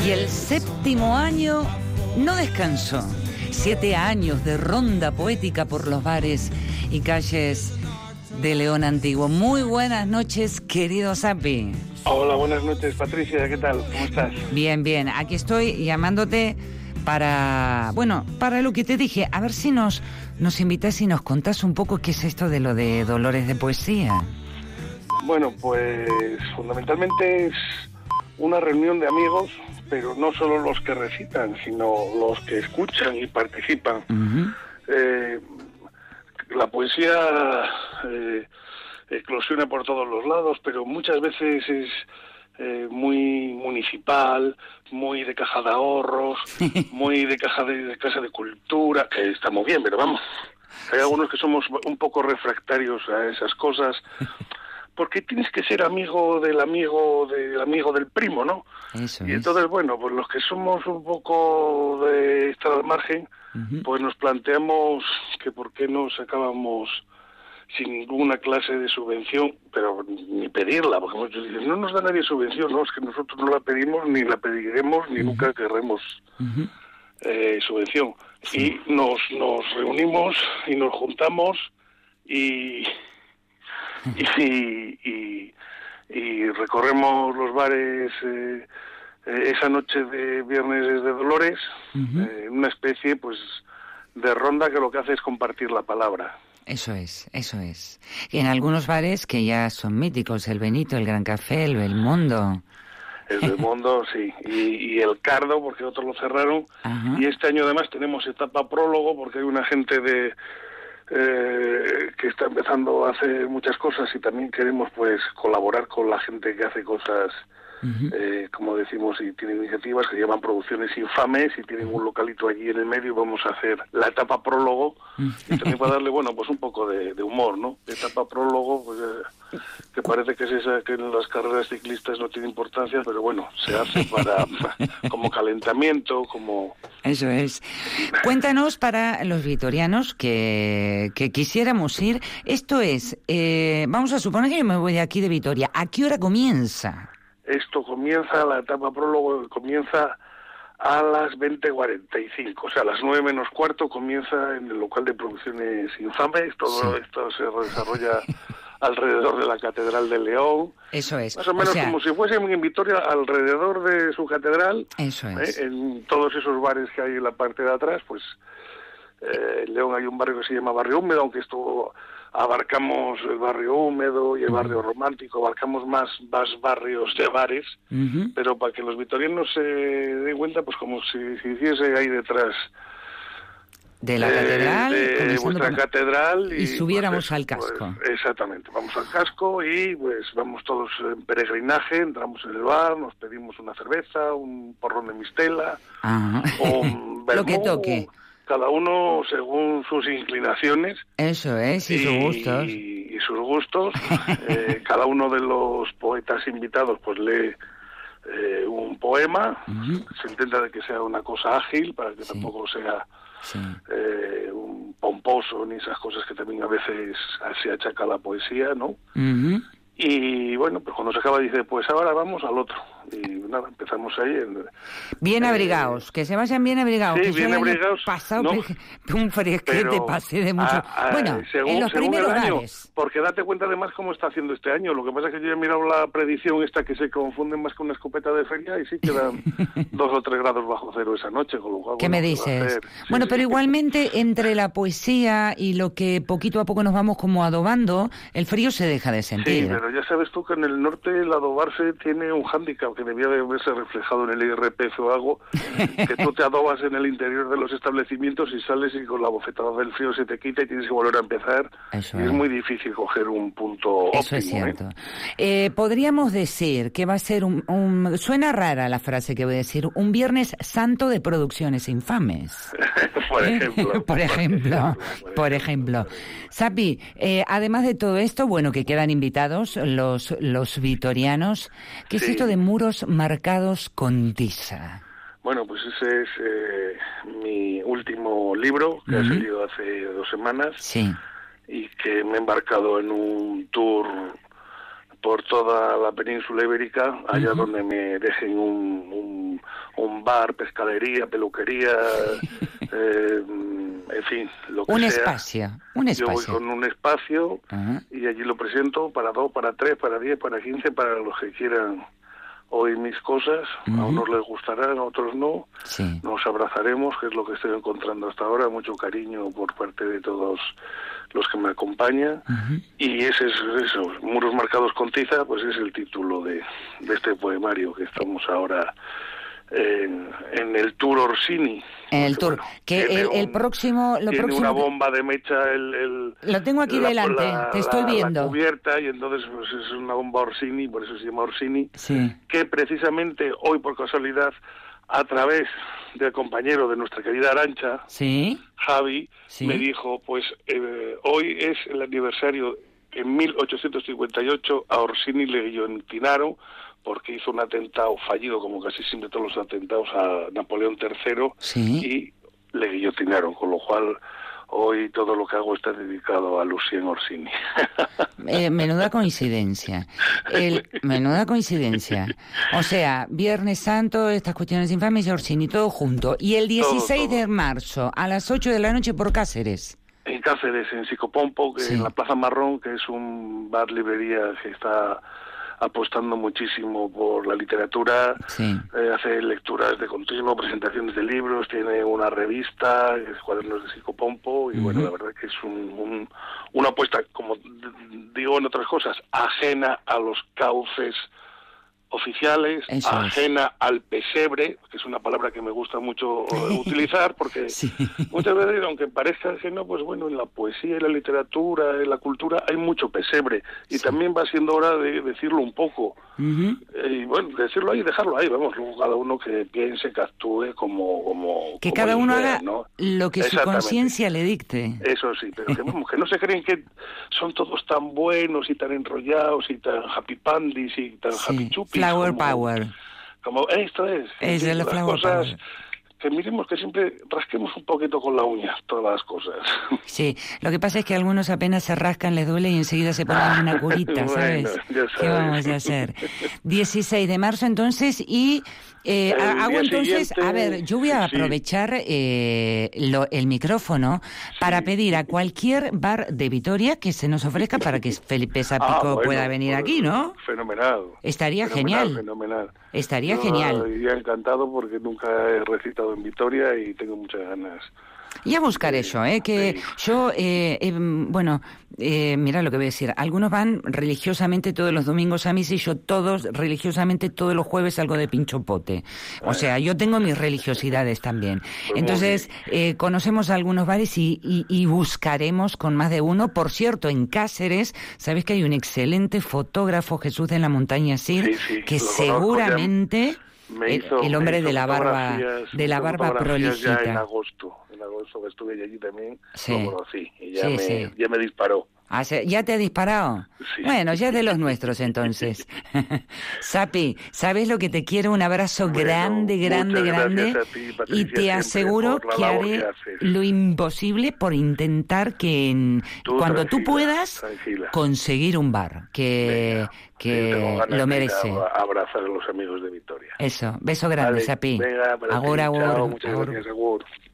Y el 7º año no descansó. 7 años de ronda poética por los bares y calles de León Antiguo. Muy buenas noches, querido Sapi. Hola, buenas noches, Patricia, ¿qué tal? ¿Cómo estás? Bien, bien. Aquí estoy llamándote para lo que te dije. A ver si nos invitas y nos contás un poco qué es esto de lo de Dolores de Poesía. Bueno, pues fundamentalmente es una reunión de amigos, pero no solo los que recitan, sino los que escuchan y participan. Uh-huh. La poesía eclosiona por todos los lados, pero muchas veces es muy municipal, muy de caja de ahorros, muy de casa de cultura, que está muy bien, pero vamos, hay algunos que somos un poco refractarios a esas cosas, porque tienes que ser amigo del primo, ¿no? Eso y es. Entonces, bueno, pues los que somos un poco de estar al margen, uh-huh, pues nos planteamos que por qué no sacábamos sin ninguna clase de subvención, pero ni pedirla, porque muchos dicen, no nos da nadie subvención, no, es que nosotros no la pedimos, ni la pediremos, ni uh-huh, nunca querremos uh-huh, subvención. Sí. Y nos reunimos y nos juntamos y recorremos los bares esa noche de Viernes de Dolores, uh-huh, una especie pues de ronda que lo que hace es compartir la palabra. Eso es. Y en algunos bares que ya son míticos, el Benito, el Gran Café, el Belmondo. El Belmondo, sí, y el Cardo, porque otros lo cerraron. Uh-huh. Y este año además tenemos etapa prólogo, porque hay una gente que está empezando a hacer muchas cosas y también queremos pues colaborar con la gente que hace cosas, uh-huh, como decimos, y tienen iniciativas que llaman Producciones Infames y tienen un localito allí en el medio y vamos a hacer la etapa prólogo y también para darle, bueno, pues un poco de humor, ¿no? Etapa prólogo, pues que parece que es esa que en las carreras ciclistas no tiene importancia, pero bueno, se hace para como calentamiento, como... Eso es. Cuéntanos para los vitorianos que quisiéramos ir. Esto es, vamos a suponer que yo me voy de aquí de Vitoria. ¿A qué hora comienza? Esto comienza, la etapa prólogo comienza a las 20:45, o sea, a las 9 menos cuarto comienza en el local de Producciones Infames. Todo esto se desarrolla alrededor de la Catedral de León. Eso es. Más o menos como si fuésemos en Vitoria, alrededor de su catedral. Eso es. En todos esos bares que hay en la parte de atrás, pues en León hay un barrio que se llama Barrio Húmedo, aunque esto abarcamos el barrio húmedo y el barrio romántico, abarcamos más barrios de bares, uh-huh, pero para que los vitorianos se den cuenta, pues como si hiciese ahí detrás de la catedral, de vuestra catedral y subiéramos pues, al casco. Pues, exactamente, vamos al casco y pues vamos todos en peregrinaje, entramos en el bar, nos pedimos una cerveza, un porrón de mistela, uh-huh, un vermú, lo que toque. Cada uno según sus inclinaciones. Eso es, y sus gustos. Y sus gustos. Cada uno de los poetas invitados pues lee un poema. Uh-huh. Se intenta de que sea una cosa ágil, para que tampoco sea un pomposo, ni esas cosas que también a veces se achaca a la poesía, ¿no? Uh-huh. Y bueno, pues cuando se acaba dice, pues ahora vamos al otro. Y nada, empezamos ahí. Bien abrigados, que se vayan bien abrigados. Sí, bien abrigados. Pasado no, un fresquete pasé de mucho. Bueno, en los primeros bares. Porque date cuenta además cómo está haciendo este año. Lo que pasa es que yo he mirado la predicción esta que se confunden más con una escopeta de feria y sí quedan 2 o 3 grados bajo cero esa noche, con lo cual... ¿Qué me dices? Bueno, pero igualmente entre la poesía y lo que poquito a poco nos vamos como adobando, el frío se deja de sentir. Sí, pero ya sabes tú que en el norte el adobarse tiene un hándicap que debía de verse reflejado en el IRPF o algo, que tú te adobas en el interior de los establecimientos y sales y con la bofetada del frío se te quita y tienes que volver a empezar. Eso y es muy difícil coger un punto óptimo. Eso es cierto. Podríamos decir que va a ser suena rara la frase que voy a decir, un Viernes Santo de Producciones Infames. Por ejemplo. Sapi, además de todo esto, bueno, que quedan invitados los vitorianos, ¿qué es esto de muros marcados con tiza? Bueno, pues ese es mi último libro, que ha salido hace 2 semanas. Sí. Y que me he embarcado en un tour por toda la península ibérica, allá donde me dejen un bar, pescadería, peluquería, en fin, lo que un sea. Espacio. Yo voy con un espacio y allí lo presento para 2, para 3, para 10, para 15, para los que quieran oír mis cosas. A unos les gustarán, a otros no. Sí. Nos abrazaremos, que es lo que estoy encontrando hasta ahora, mucho cariño por parte de todos los que me acompañan. Y ese es eso, Muros marcados con tiza, pues es el título de este poemario que estamos ahora en el Tour Orsini. En el tour, bueno, que el próximo... Tiene una bomba de mecha lo tengo aquí delante, te estoy viendo. La cubierta, y entonces pues es una bomba Orsini, por eso se llama Orsini, sí. Que precisamente hoy, por casualidad, a través del compañero de nuestra querida Arantxa, ¿sí? Javi, sí. me dijo, pues hoy es el aniversario, en 1858 a Orsini le guillotinaron porque hizo un atentado fallido, como casi siempre todos los atentados, a Napoleón III, sí. y le guillotinaron, con lo cual hoy todo lo que hago está dedicado a Lucien Orsini. Menuda coincidencia. Menuda coincidencia. O sea, Viernes Santo, estas cuestiones infames y Orsini, todo junto. Y el 16 todo. de marzo, a las 8 de la noche por Cáceres. En Cáceres, en Psicopompo, sí. En la Plaza Marrón, que es un bar-librería que está apostando muchísimo por la literatura, sí. Hace lecturas de continuo, presentaciones de libros, tiene una revista, Cuadernos de Psicopompo, y bueno, la verdad que es una apuesta, como digo en otras cosas, ajena a los cauces oficiales, eso ajena al pesebre, que es una palabra que me gusta mucho utilizar, porque sí. muchas veces, aunque parezca ajeno, pues bueno, en la poesía, en la literatura, en la cultura, hay mucho pesebre, y también va siendo hora de decirlo un poco, y bueno, decirlo ahí y dejarlo ahí, vamos, luego cada uno que piense, que actúe como que cada uno idea, haga, ¿no? Lo que su conciencia le dicte. Eso sí, pero que no se creen que son todos tan buenos y tan enrollados y tan happy pandis y tan happy chupis. Flower power. Como esto es. Es el las flower cosas power. Que miremos, que siempre rasquemos un poquito con la uña todas las cosas. Sí, lo que pasa es que algunos apenas se rascan, les duele y enseguida se ponen una curita, ¿sabes? Bueno, ya sabes. ¿Qué vamos a hacer? 16 de marzo entonces y... hago entonces, siguiente, a ver, yo voy a aprovechar el micrófono para pedir a cualquier bar de Vitoria que se nos ofrezca para que Felipe Zapico pueda venir aquí, ¿no? Fenomenal. Estaría genial. Fenomenal. Estaría Yo genial. Iría encantado porque nunca he recitado en Vitoria y tengo muchas ganas. Y a buscar eso, que yo, mira lo que voy a decir, algunos van religiosamente todos los domingos a misa y yo religiosamente todos los jueves salgo de pinchopote. O sea, yo tengo mis religiosidades también. Pues entonces, conocemos algunos bares y buscaremos con más de uno. Por cierto, en Cáceres, ¿sabes que hay un excelente fotógrafo, Jesús de la Montaña Cid, que seguramente... el hombre de la barba prolijita. Ya en agosto que estuve allí también, lo conocí y ya me disparó. ¿Ya te ha disparado? Sí. Bueno, ya es de los nuestros entonces. Sapi, ¿sabes lo que te quiero? Un abrazo grande. Ti, Patricia, y te aseguro que haré lo imposible por intentar que cuando tú puedas conseguir un bar que lo merece. Abrazar a los amigos de Vitoria. Eso, beso grande, Sapi. Venga, agur. Muchas gracias, agur.